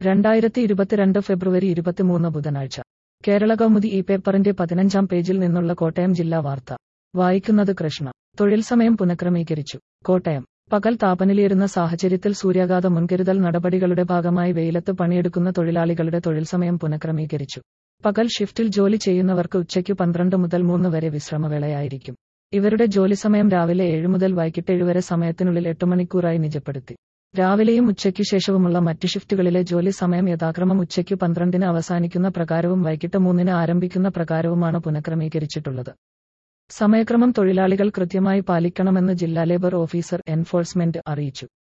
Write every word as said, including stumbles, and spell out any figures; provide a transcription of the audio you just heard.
രണ്ടായിരത്തി ഇരുപത്തിരണ്ട് ഫെബ്രുവരി ഇരുപത്തിമൂന്ന് ബുധനാഴ്ച കേരള കൗമുദി ഈ പേപ്പറിന്റെ പതിനഞ്ചാം പേജിൽ നിന്നുള്ള കോട്ടയം ജില്ലാ വാർത്ത വായിക്കുന്നത് കൃഷ്ണ. തൊഴിൽ സമയം പുനഃക്രമീകരിച്ചു. കോട്ടയം. പകൽ താപനിലയേറുന്ന സാഹചര്യത്തിൽ സൂര്യാഘാത മുൻകരുതൽ നടപടികളുടെ ഭാഗമായി വെയിലത്ത് പണിയെടുക്കുന്ന തൊഴിലാളികളുടെ തൊഴിൽ സമയം പുനഃക്രമീകരിച്ചു. പകൽ ഷിഫ്റ്റിൽ ജോലി ചെയ്യുന്നവർക്ക് ഉച്ചയ്ക്ക് പന്ത്രണ്ട് മുതൽ മൂന്ന് വരെ വിശ്രമവേളയായിരിക്കും. ഇവരുടെ ജോലിസമയം രാവിലെ ഏഴ് മുതൽ വൈകിട്ട് ഏഴ് വരെ സമയത്തിനുള്ളിൽ എട്ട് മണിക്കൂറായി നിജപ്പെടുത്തി. രാവിലെയും ഉച്ചയ്ക്കു ശേഷവുമുള്ള മറ്റ് ഷിഫ്റ്റുകളിലെ ജോലി സമയം യഥാക്രമം ഉച്ചയ്ക്ക് പന്ത്രണ്ടിന് അവസാനിക്കുന്ന പ്രകാരവും വൈകിട്ട് മൂന്നിന് ആരംഭിക്കുന്ന പ്രകാരവുമാണ് പുനഃക്രമീകരിച്ചിട്ടുള്ളത്. സമയക്രമം തൊഴിലാളികൾ കൃത്യമായി പാലിക്കണമെന്ന് ജില്ലാ ലേബർ ഓഫീസർ എൻഫോഴ്സ്മെന്റ് അറിയിച്ചു.